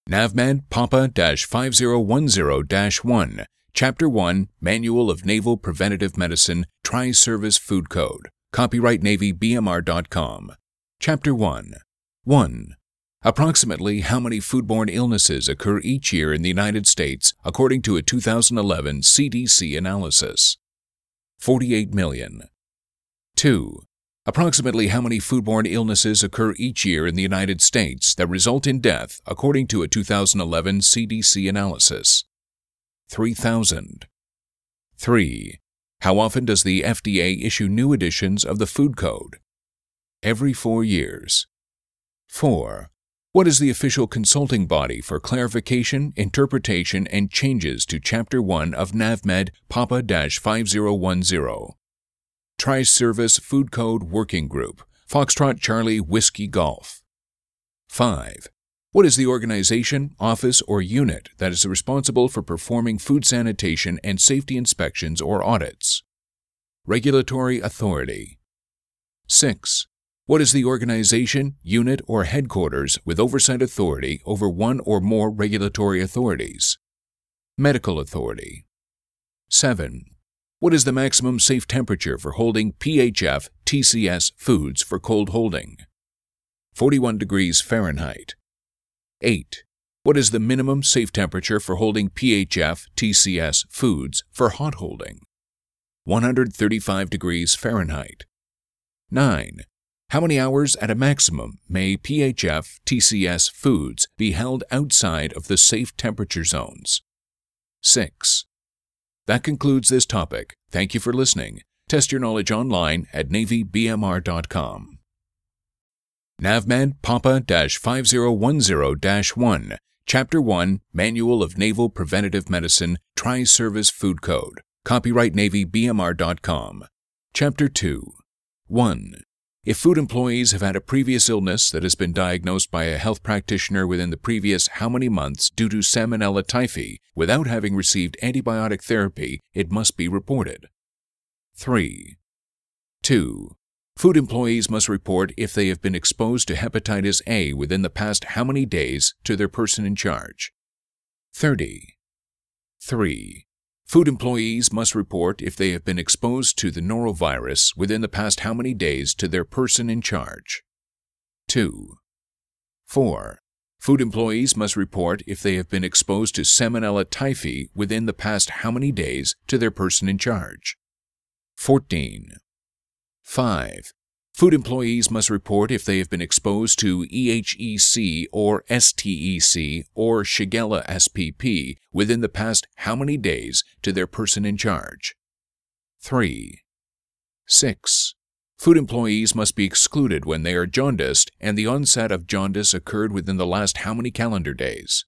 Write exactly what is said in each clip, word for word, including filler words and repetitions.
NAVMED Papa five zero one zero dash one, Chapter one, Manual of Naval Preventative Medicine, Tri-Service Food Code. Copyright Navy B M R dot com. Chapter one. one. Approximately how many foodborne illnesses occur each year in the United States according to a two thousand eleven C D C analysis? forty-eight million. two. Approximately how many foodborne illnesses occur each year in the United States that result in death according to a two thousand eleven C D C analysis? three thousand. three. How often does the F D A issue new editions of the Food Code? Every four years. four. What is the official consulting body for clarification, interpretation, and changes to Chapter one of NAVMED Papa five zero one zero? Tri-Service Food Code Working Group, Foxtrot Charlie Whiskey Golf. five. What is the organization, office, or unit that is responsible for performing food sanitation and safety inspections or audits? Regulatory Authority. six. What is the organization, unit, or headquarters with oversight authority over one or more regulatory authorities? Medical Authority. seven. What is the maximum safe temperature for holding P H F T C S foods for cold holding? forty-one degrees Fahrenheit. eight. What is the minimum safe temperature for holding P H F T C S foods for hot holding? one hundred thirty-five degrees Fahrenheit. nine. How many hours at a maximum may P H F T C S foods be held outside of the safe temperature zones? six. That concludes this topic. Thank you for listening. Test your knowledge online at Navy B M R dot com. NAVMED Papa five zero one zero dash one, Chapter one, Manual of Naval Preventative Medicine, Tri-Service Food Code. Copyright Navy B M R dot com. Chapter two. one. If food employees have had a previous illness that has been diagnosed by a health practitioner within the previous how many months due to Salmonella typhi without having received antibiotic therapy, it must be reported. three. two. Food employees must report if they have been exposed to hepatitis A within the past how many days to their person in charge? thirty. three. Food employees must report if they have been exposed to the norovirus within the past how many days to their person in charge? two. four. Food employees must report if they have been exposed to Salmonella typhi within the past how many days to their person in charge? fourteen. five. Food employees must report if they have been exposed to E H E C or S T E C or Shigella S P P within the past how many days to their person in charge? three. six. Food employees must be excluded when they are jaundiced and the onset of jaundice occurred within the last how many calendar days?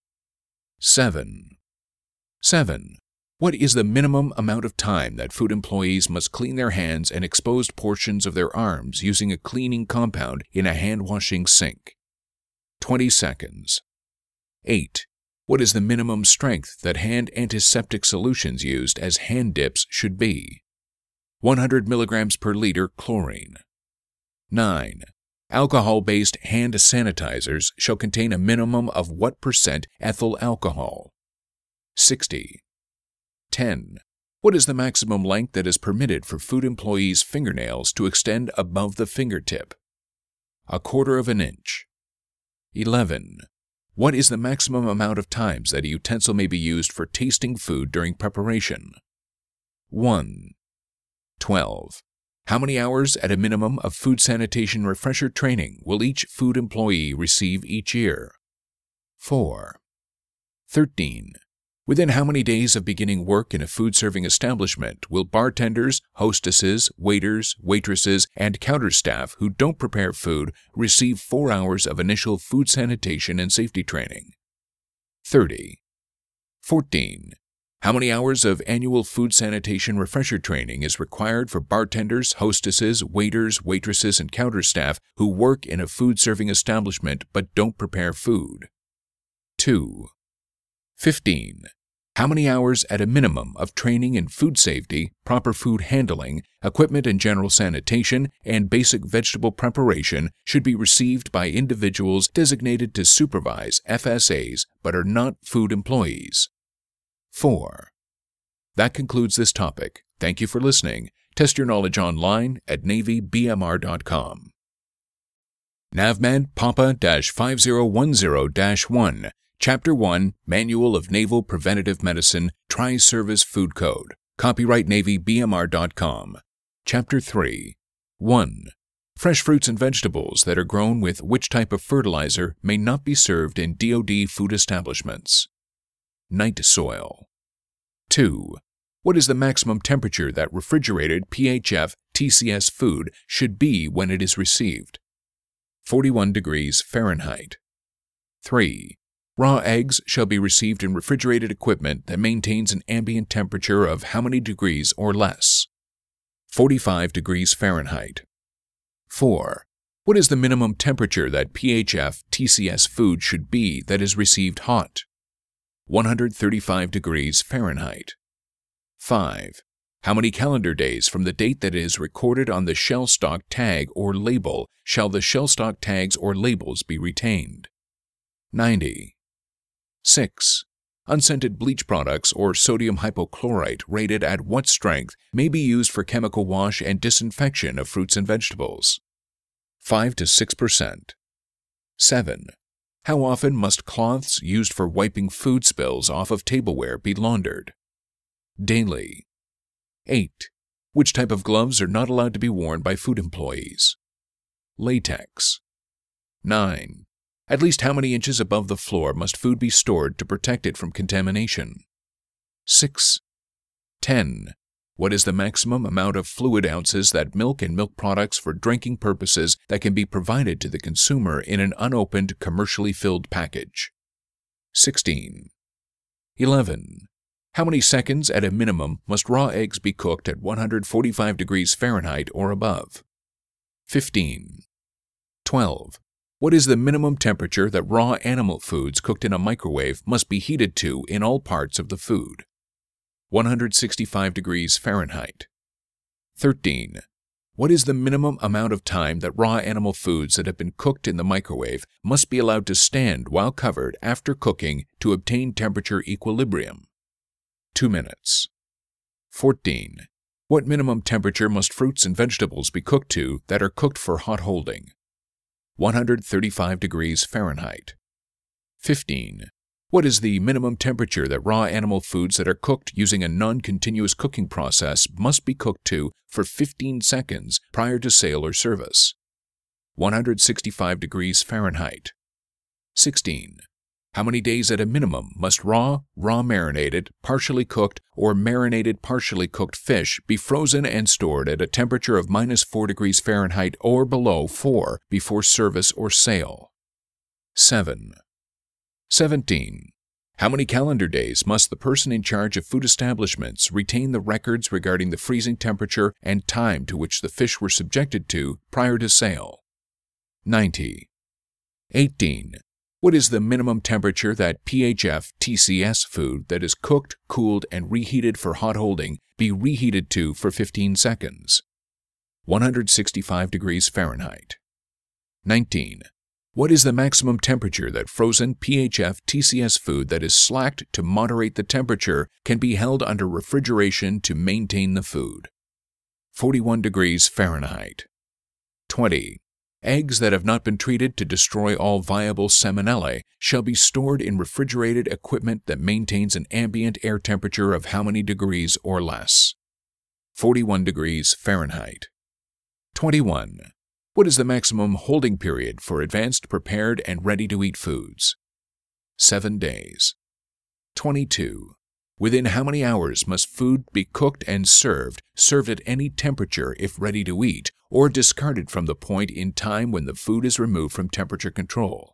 seven. seven. What is the minimum amount of time that food employees must clean their hands and exposed portions of their arms using a cleaning compound in a hand-washing sink? twenty seconds. eight. What is the minimum strength that hand antiseptic solutions used as hand dips should be? one hundred milligrams per liter chlorine. nine. Alcohol-based hand sanitizers shall contain a minimum of what percent ethyl alcohol? sixty. ten. What is the maximum length that is permitted for food employees' fingernails to extend above the fingertip? A quarter of an inch. eleven. What is the maximum amount of times that a utensil may be used for tasting food during preparation? one. twelve. How many hours at a minimum of food sanitation refresher training will each food employee receive each year? four. thirteen. Within how many days of beginning work in a food-serving establishment will bartenders, hostesses, waiters, waitresses, and counter staff who don't prepare food receive four hours of initial food sanitation and safety training? thirty. fourteen. How many hours of annual food sanitation refresher training is required for bartenders, hostesses, waiters, waitresses, and counter staff who work in a food-serving establishment but don't prepare food? two. fifteen. How many hours at a minimum of training in food safety, proper food handling, equipment and general sanitation, and basic vegetable preparation should be received by individuals designated to supervise F S As but are not food employees? four. That concludes this topic. Thank you for listening. Test your knowledge online at Navy B M R dot com. NAVMED Papa five zero one zero dash one, Chapter one, Manual of Naval Preventative Medicine, Tri-Service Food Code. Copyright Navy B M R dot com. Chapter three. one. Fresh fruits and vegetables that are grown with which type of fertilizer may not be served in D O D food establishments. Night soil. two. What is the maximum temperature that refrigerated P H F T C S food should be when it is received? forty-one degrees Fahrenheit. three. Raw eggs shall be received in refrigerated equipment that maintains an ambient temperature of how many degrees or less? forty-five degrees Fahrenheit. four. What is the minimum temperature that P H F T C S food should be that is received hot? one hundred thirty-five degrees Fahrenheit. five. How many calendar days from the date that it is recorded on the shell stock tag or label shall the shell stock tags or labels be retained? ninety. six. Unscented bleach products or sodium hypochlorite rated at what strength may be used for chemical wash and disinfection of fruits and vegetables? five to six percent. seven. How often must cloths used for wiping food spills off of tableware be laundered? Daily. eight. Which type of gloves are not allowed to be worn by food employees? Latex. nine. At least how many inches above the floor must food be stored to protect it from contamination? six. ten. What is the maximum amount of fluid ounces that milk and milk products for drinking purposes that can be provided to the consumer in an unopened, commercially filled package? sixteen. eleven. How many seconds at a minimum must raw eggs be cooked at one hundred forty-five degrees Fahrenheit or above? fifteen. twelve. What is the minimum temperature that raw animal foods cooked in a microwave must be heated to in all parts of the food? one hundred sixty-five degrees Fahrenheit. thirteen. What is the minimum amount of time that raw animal foods that have been cooked in the microwave must be allowed to stand while covered after cooking to obtain temperature equilibrium? two minutes. fourteen. What minimum temperature must fruits and vegetables be cooked to that are cooked for hot holding? one hundred thirty-five degrees Fahrenheit. fifteen. What is the minimum temperature that raw animal foods that are cooked using a non-continuous cooking process must be cooked to for fifteen seconds prior to sale or service? one hundred sixty-five degrees Fahrenheit. sixteen. How many days at a minimum must raw, raw marinated, partially cooked, or marinated partially cooked fish be frozen and stored at a temperature of minus four degrees Fahrenheit or below four before service or sale? seven. seventeen. How many calendar days must the person in charge of food establishments retain the records regarding the freezing temperature and time to which the fish were subjected to prior to sale? ninety. eighteen. What is the minimum temperature that P H F T C S food that is cooked, cooled, and reheated for hot holding be reheated to for fifteen seconds? one hundred sixty-five degrees Fahrenheit. nineteen. What is the maximum temperature that frozen P H F T C S food that is slacked to moderate the temperature can be held under refrigeration to maintain the food? forty-one degrees Fahrenheit. twenty. Eggs that have not been treated to destroy all viable salmonella shall be stored in refrigerated equipment that maintains an ambient air temperature of how many degrees or less? forty-one degrees Fahrenheit. twenty-one. What is the maximum holding period for advanced prepared and ready-to-eat foods? Seven days. twenty-two. Within how many hours must food be cooked and served, served at any temperature if ready to eat, or discarded from the point in time when the food is removed from temperature control?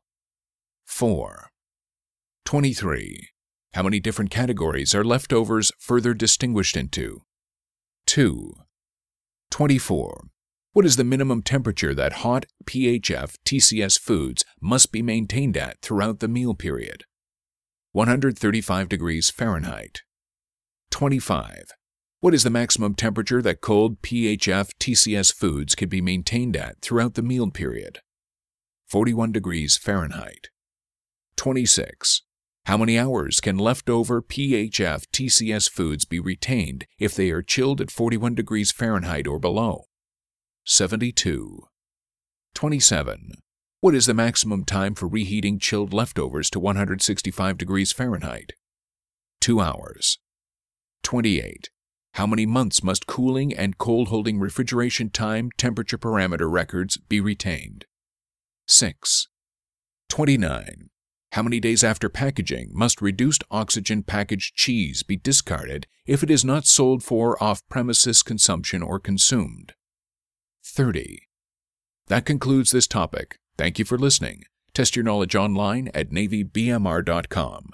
four. twenty-three. How many different categories are leftovers further distinguished into? two. twenty-four. What is the minimum temperature that hot P H F T C S foods must be maintained at throughout the meal period? one hundred thirty-five degrees Fahrenheit. twenty-five. What is the maximum temperature that cold P H F T C S foods can be maintained at throughout the meal period? forty-one degrees Fahrenheit. twenty-six. How many hours can leftover P H F T C S foods be retained if they are chilled at forty-one degrees Fahrenheit or below? seventy-two. twenty-seven. What is the maximum time for reheating chilled leftovers to one hundred sixty-five degrees Fahrenheit? two hours. twenty-eight. How many months must cooling and cold-holding refrigeration time temperature parameter records be retained? six. twenty-nine. How many days after packaging must reduced oxygen packaged cheese be discarded if it is not sold for off-premises consumption or consumed? thirty. That concludes this topic. Thank you for listening. Test your knowledge online at Navy B M R dot com.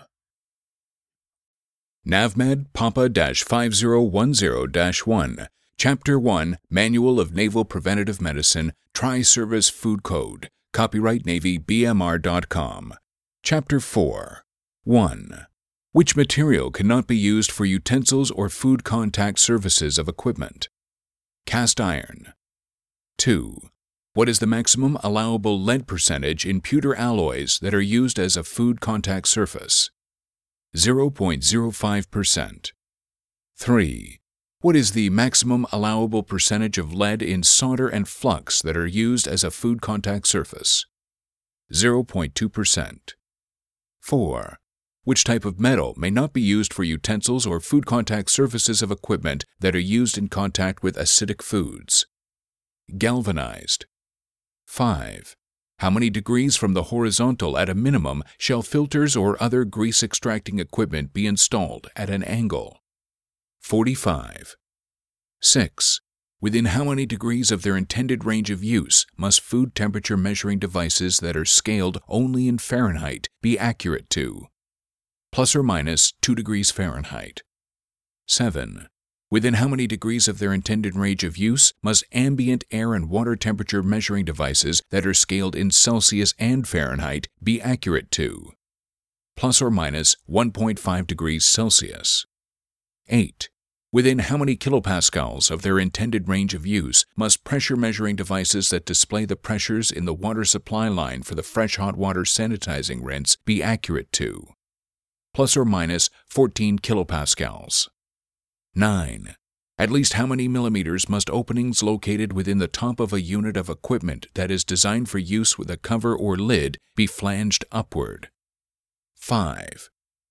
NAVMED Papa five zero one zero dash one, Chapter one, Manual of Naval Preventative Medicine, Tri-Service Food Code, copyright Navy B M R dot com. Chapter four. one. Which material cannot be used for utensils or food contact surfaces of equipment? Cast iron. two. What is the maximum allowable lead percentage in pewter alloys that are used as a food contact surface? zero point zero five percent. three. What is the maximum allowable percentage of lead in solder and flux that are used as a food contact surface? zero point two percent. four. Which type of metal may not be used for utensils or food contact surfaces of equipment that are used in contact with acidic foods? Galvanized. five. How many degrees from the horizontal at a minimum shall filters or other grease-extracting equipment be installed at an angle? forty-five. six. Within how many degrees of their intended range of use must food temperature measuring devices that are scaled only in Fahrenheit be accurate to? Plus or minus two degrees Fahrenheit. seven. Within how many degrees of their intended range of use must ambient air and water temperature measuring devices that are scaled in Celsius and Fahrenheit be accurate to? Plus or minus one point five degrees Celsius. eight. Within how many kilopascals of their intended range of use must pressure measuring devices that display the pressures in the water supply line for the fresh hot water sanitizing rinse be accurate to? Plus or minus fourteen kilopascals. nine. At least how many millimeters must openings located within the top of a unit of equipment that is designed for use with a cover or lid be flanged upward? five.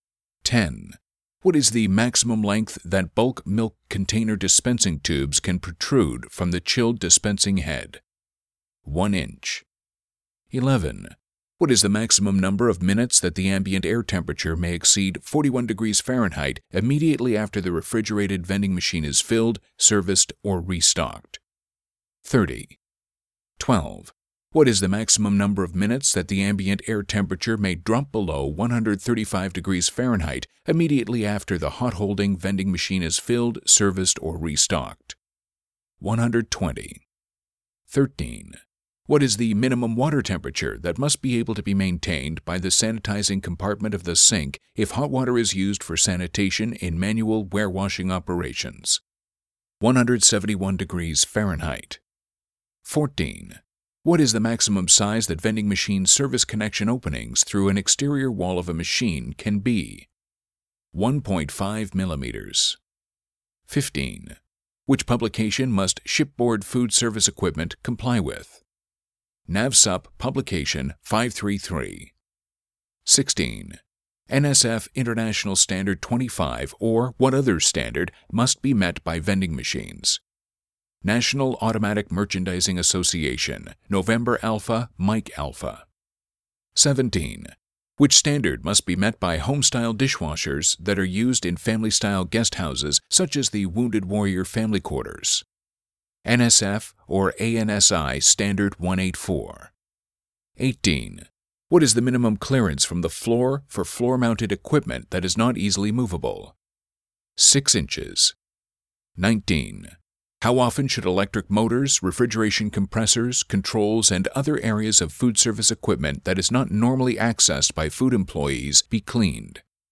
ten. What is the maximum length that bulk milk container dispensing tubes can protrude from the chilled dispensing head? one inch. eleven. What is the maximum number of minutes that the ambient air temperature may exceed forty-one degrees Fahrenheit immediately after the refrigerated vending machine is filled, serviced, or restocked? thirty. twelve. What is the maximum number of minutes that the ambient air temperature may drop below one hundred thirty-five degrees Fahrenheit immediately after the hot-holding vending machine is filled, serviced, or restocked? one hundred twenty. thirteen. What is the minimum water temperature that must be able to be maintained by the sanitizing compartment of the sink if hot water is used for sanitation in manual warewashing operations? one hundred seventy-one degrees Fahrenheit. fourteen. What is the maximum size that vending machine service connection openings through an exterior wall of a machine can be? one point five millimeters. fifteen. Which publication must shipboard food service equipment comply with? NAVSUP Publication five thirty-three. sixteen. N S F International Standard twenty-five or what other standard must be met by vending machines? National Automatic Merchandising Association, November Alpha, Mike Alpha. seventeen. Which standard must be met by home-style dishwashers that are used in family-style guest houses such as the Wounded Warrior Family Quarters? N S F or A N S I Standard one eighty-four. eighteen. What is the minimum clearance from the floor for floor-mounted equipment that is not easily movable? six inches. nineteen. How often should electric motors, refrigeration compressors, controls, and other areas of food service equipment that is not normally accessed by food employees be cleaned?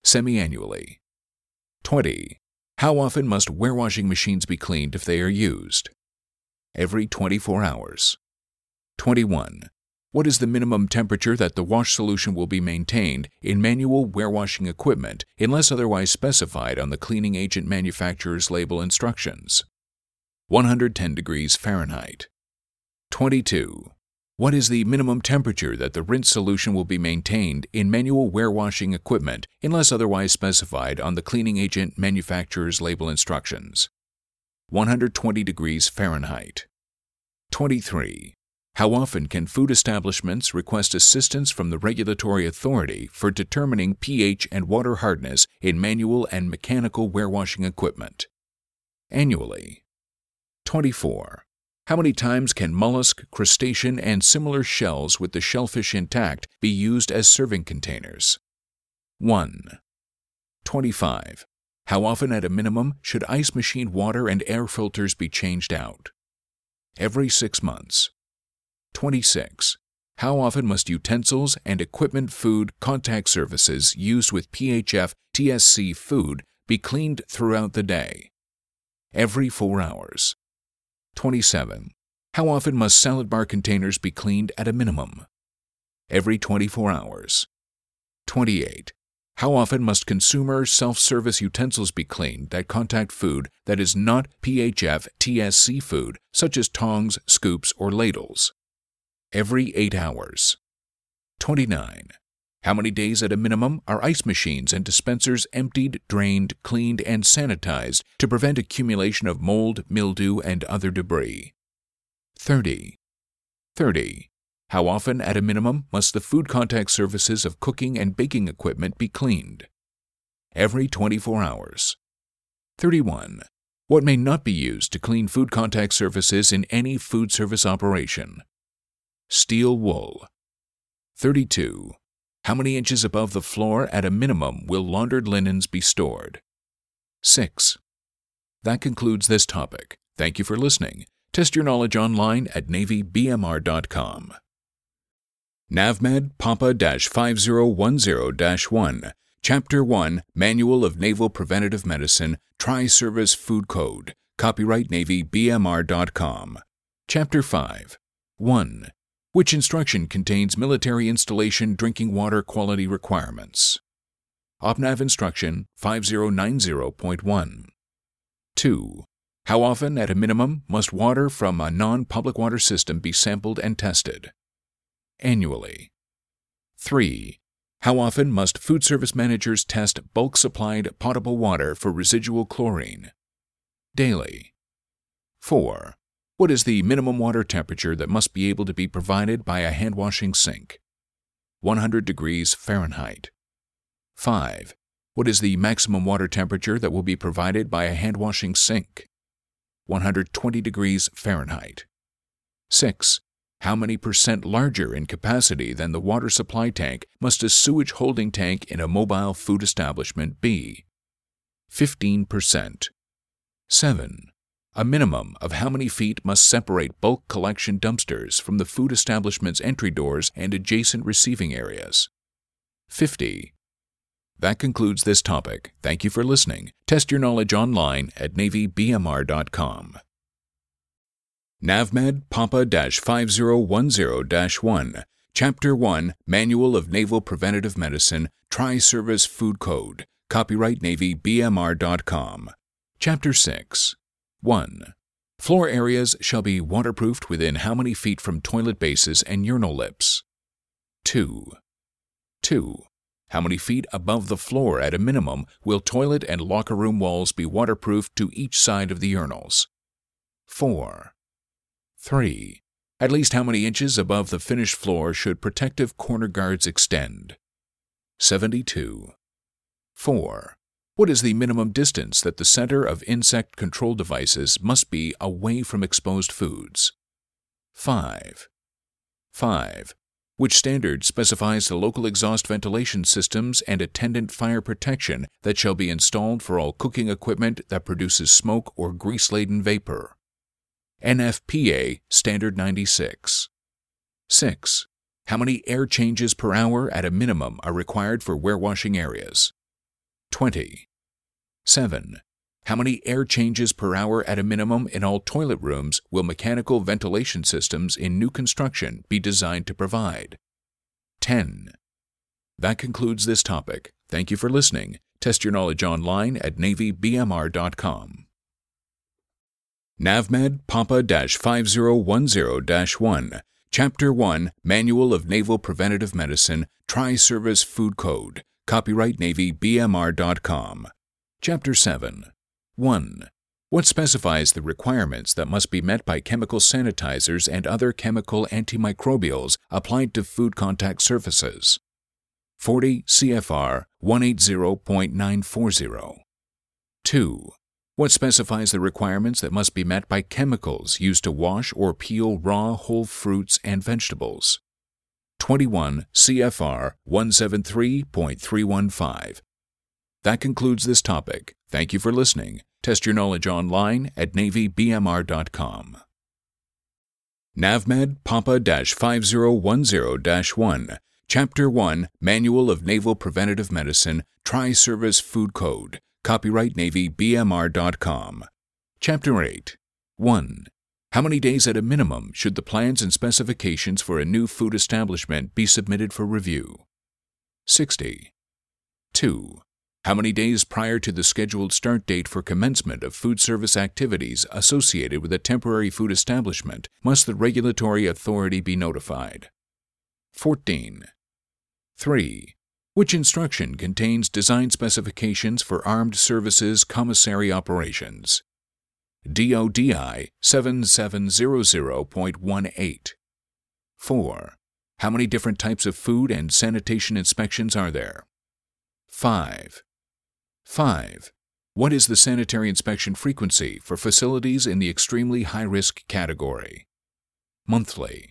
semi-annually. twenty. How often must warewashing machines be cleaned if they are used? Every twenty-four hours. twenty-one. What is the minimum temperature that the wash solution will be maintained in manual warewashing equipment unless otherwise specified on the cleaning agent manufacturer's label instructions? one hundred ten degrees Fahrenheit. twenty-two. What is the minimum temperature that the rinse solution will be maintained in manual warewashing equipment unless otherwise specified on the cleaning agent manufacturer's label instructions? one hundred twenty degrees Fahrenheit. twenty-three. How often can food establishments request assistance from the regulatory authority for determining pH and water hardness in manual and mechanical warewashing equipment? Annually. twenty-four. How many times can mollusk, crustacean, and similar shells with the shellfish intact be used as serving containers? one. twenty-five. How often at a minimum should ice machine water and air filters be changed out? Every six months. twenty-six. How often must utensils and equipment food contact surfaces used with P H F T S C food be cleaned throughout the day? Every four hours. twenty-seven. How often must salad bar containers be cleaned at a minimum? Every twenty-four hours. twenty-eight. How often must consumer self-service utensils be cleaned that contact food that is not P H F T S C food, such as tongs, scoops, or ladles? Every eight hours. twenty-nine. How many days at a minimum are ice machines and dispensers emptied, drained, cleaned, and sanitized to prevent accumulation of mold, mildew, and other debris? thirty. thirty. How often at a minimum must the food contact surfaces of cooking and baking equipment be cleaned? Every twenty-four hours. thirty-one. What may not be used to clean food contact surfaces in any food service operation? Steel wool. thirty-two. How many inches above the floor at a minimum will laundered linens be stored? six. That concludes this topic. Thank you for listening. Test your knowledge online at Navy B M R dot com. NAVMED Papa five zero one zero dash one, Chapter one, Manual of Naval Preventative Medicine, Tri-Service Food Code, Copyright Navy B M R dot com. Chapter five. one. Which instruction contains military installation drinking water quality requirements? OPNAV Instruction five zero nine zero point one. two. How often, at a minimum, must water from a non-public water system be sampled and tested? Annually. three. How often must food service managers test bulk supplied potable water for residual chlorine? Daily. four. What is the minimum water temperature that must be able to be provided by a hand-washing sink? one hundred degrees Fahrenheit. five. What is the maximum water temperature that will be provided by a hand-washing sink? one hundred twenty degrees Fahrenheit. six. How many percent larger in capacity than the water supply tank must a sewage holding tank in a mobile food establishment be? fifteen percent. seven. A minimum of how many feet must separate bulk collection dumpsters from the food establishment's entry doors and adjacent receiving areas? fifty. That concludes this topic. Thank you for listening. Test your knowledge online at Navy B M R dot com. NAVMED Papa five zero one zero dash one, Chapter one, Manual of Naval Preventative Medicine, Tri-Service Food Code, Copyright Navy B M R dot com. Chapter six. one. Floor areas shall be waterproofed within how many feet from toilet bases and urinal lips? two. two. How many feet above the floor at a minimum will toilet and locker room walls be waterproofed to each side of the urinals? four. three. At least how many inches above the finished floor should protective corner guards extend? seventy-two. four. What is the minimum distance that the center of insect control devices must be away from exposed foods? five. five. Which standard specifies the local exhaust ventilation systems and attendant fire protection that shall be installed for all cooking equipment that produces smoke or grease-laden vapor? N F P A Standard ninety-six. six. How many air changes per hour at a minimum are required for warewashing areas? twenty. seven. How many air changes per hour at a minimum in all toilet rooms will mechanical ventilation systems in new construction be designed to provide? ten. That concludes this topic. Thank you for listening. Test your knowledge online at Navy B M R dot com. NAVMED Papa five zero one zero dash one, Chapter one, Manual of Naval Preventative Medicine, Tri-Service Food Code, copyright Navy B M R dot com. Chapter seven. one. What specifies the requirements that must be met by chemical sanitizers and other chemical antimicrobials applied to food contact surfaces? forty C F R one eighty point nine forty. two. What specifies the requirements that must be met by chemicals used to wash or peel raw whole fruits and vegetables? twenty-one C F R one seventy-three point three fifteen. That concludes this topic. Thank you for listening. Test your knowledge online at Navy B M R dot com. NAVMED Papa five zero one zero dash one, Chapter one, Manual of Naval Preventative Medicine, Tri-Service Food Code, copyright Navy B M R dot com. Chapter eight. one. How many days at a minimum should the plans and specifications for a new food establishment be submitted for review? sixty. two. How many days prior to the scheduled start date for commencement of food service activities associated with a temporary food establishment must the regulatory authority be notified? fourteen. three. Which instruction contains design specifications for armed services commissary operations? D O D I seventy-seven hundred point eighteen. four. How many different types of food and sanitation inspections are there? five. five. What is the sanitary inspection frequency for facilities in the extremely high-risk category? Monthly.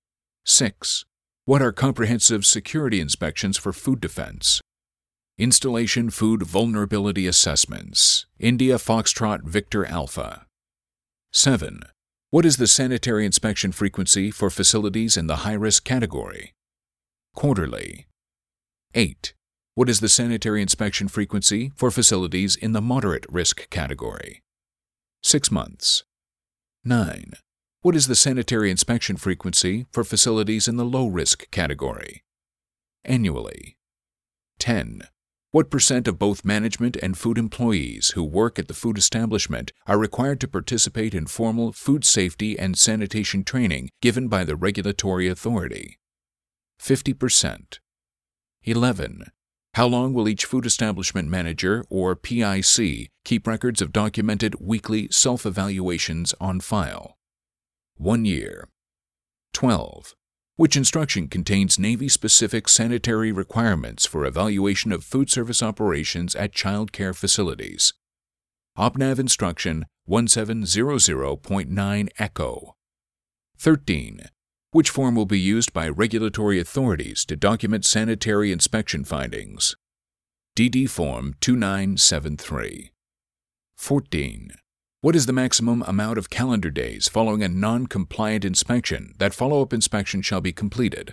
six. What are comprehensive security inspections for food defense? Installation Food Vulnerability Assessments, India Foxtrot Victor Alpha. seven. What is the sanitary inspection frequency for facilities in the high-risk category? Quarterly. eight. What is the sanitary inspection frequency for facilities in the moderate risk category? Six months. nine. What is the sanitary inspection frequency for facilities in the low-risk category? Annually. ten. What percent of both management and food employees who work at the food establishment are required to participate in formal food safety and sanitation training given by the regulatory authority? fifty percent. eleven. How long will each food establishment manager, or P I C, keep records of documented weekly self-evaluations on file? One year. twelve. Which instruction contains Navy-specific sanitary requirements for evaluation of food service operations at child care facilities? OPNAV Instruction seventeen hundred point nine Echo. thirteen. Which form will be used by regulatory authorities to document sanitary inspection findings? D D Form two nine seven three. fourteen. What is the maximum amount of calendar days following a non-compliant inspection that follow-up inspection shall be completed?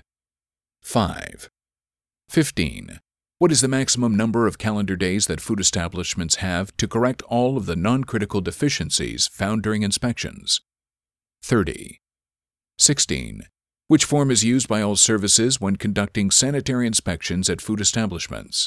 five. fifteen. What is the maximum number of calendar days that food establishments have to correct all of the non-critical deficiencies found during inspections? thirty. sixteen. Which form is used by all services when conducting sanitary inspections at food establishments?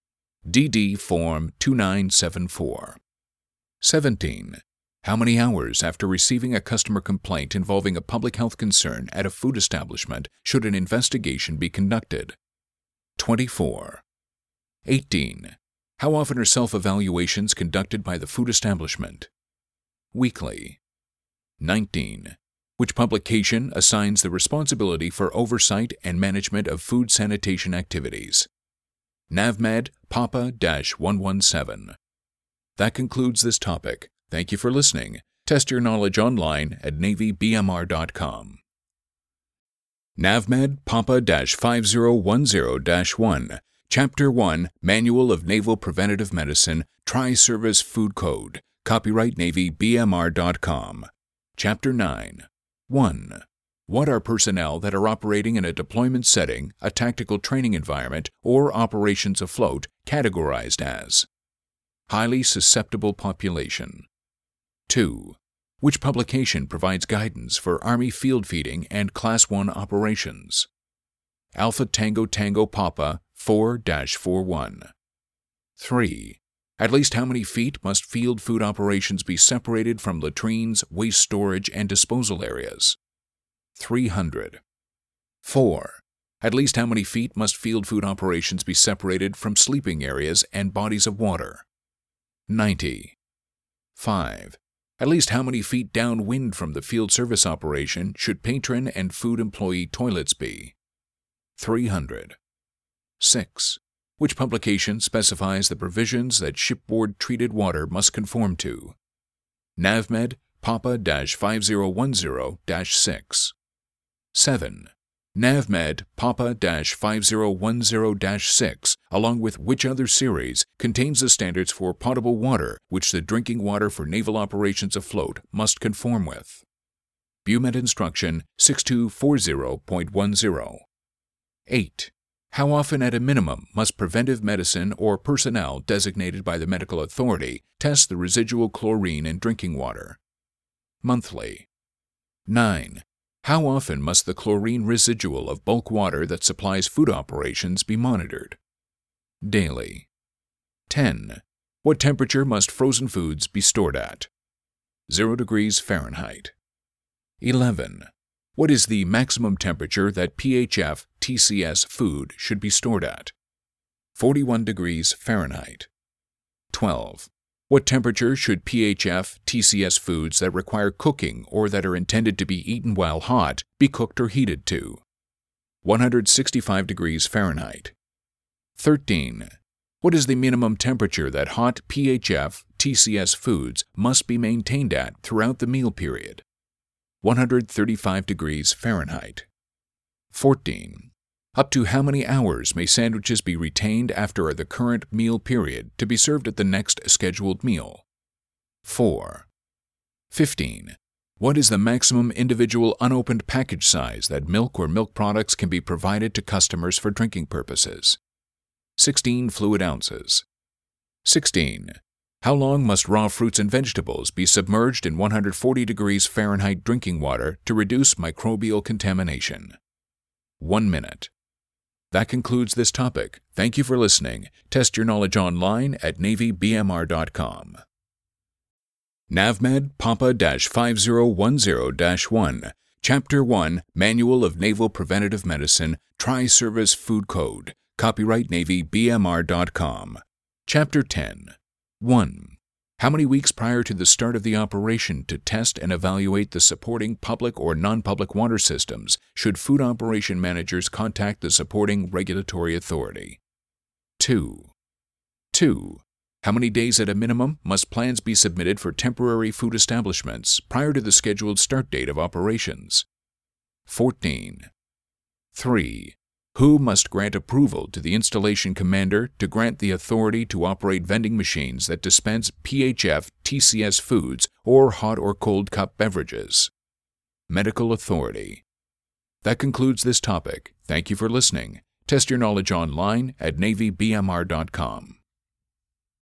D D Form two nine seven four. seventeen. How many hours after receiving a customer complaint involving a public health concern at a food establishment should an investigation be conducted? twenty-four. eighteen. How often are self-evaluations conducted by the food establishment? Weekly. nineteen. Which publication assigns the responsibility for oversight and management of food sanitation activities? NAVMED Papa one seventeen. That concludes this topic. Thank you for listening. Test your knowledge online at Navy B M R dot com. NAVMED Papa five zero one zero dash one, Chapter one, Manual of Naval Preventative Medicine, Tri-Service Food Code, copyright Navy B M R dot com. Chapter nine. one. What are personnel that are operating in a deployment setting, a tactical training environment, or operations afloat categorized as? Highly susceptible population. two. Which publication provides guidance for Army field feeding and Class one operations? Alpha Tango Tango Papa four dash forty-one. three. At least how many feet must field food operations be separated from latrines, waste storage, and disposal areas? three hundred. four. At least how many feet must field food operations be separated from sleeping areas and bodies of water? ninety. five. At least how many feet downwind from the field service operation should patron and food employee toilets be? three hundred. six. Which publication specifies the provisions that shipboard treated water must conform to? NAVMED Papa five zero one zero dash six. seven. NAVMED Papa five zero one zero dash six, along with which other series, contains the standards for potable water which the drinking water for naval operations afloat must conform with? BUMED Instruction six two four zero point ten. eight. How often at a minimum must preventive medicine or personnel designated by the medical authority test the residual chlorine in drinking water? Monthly. nine. How often must the chlorine residual of bulk water that supplies food operations be monitored? Daily. ten. What temperature must frozen foods be stored at? zero degrees Fahrenheit. eleven. What is the maximum temperature that P H F T C S food should be stored at? forty-one degrees Fahrenheit. twelve. What temperature should P H F T C S foods that require cooking or that are intended to be eaten while hot be cooked or heated to? one hundred sixty-five degrees Fahrenheit. thirteen. What is the minimum temperature that hot P H F T C S foods must be maintained at throughout the meal period? one hundred thirty-five degrees Fahrenheit. fourteen. Up to how many hours may sandwiches be retained after the current meal period to be served at the next scheduled meal? four. fifteen. What is the maximum individual unopened package size that milk or milk products can be provided to customers for drinking purposes? sixteen fluid ounces. sixteen. How long must raw fruits and vegetables be submerged in one hundred forty degrees Fahrenheit drinking water to reduce microbial contamination? One minute. That concludes this topic. Thank you for listening. Test your knowledge online at Navy B M R dot com. NAVMED Papa five zero one zero dash one, Chapter one, Manual of Naval Preventative Medicine, Tri-Service Food Code, Copyright Navy B M R dot com. Chapter ten. one. How many weeks prior to the start of the operation to test and evaluate the supporting public or non-public water systems should food operation managers contact the supporting regulatory authority? two. two. How many days at a minimum must plans be submitted for temporary food establishments prior to the scheduled start date of operations? fourteen. three. Who must grant approval to the installation commander to grant the authority to operate vending machines that dispense P H F T C S foods or hot or cold cup beverages? Medical Authority. That concludes this topic. Thank you for listening. Test your knowledge online at Navy B M R dot com.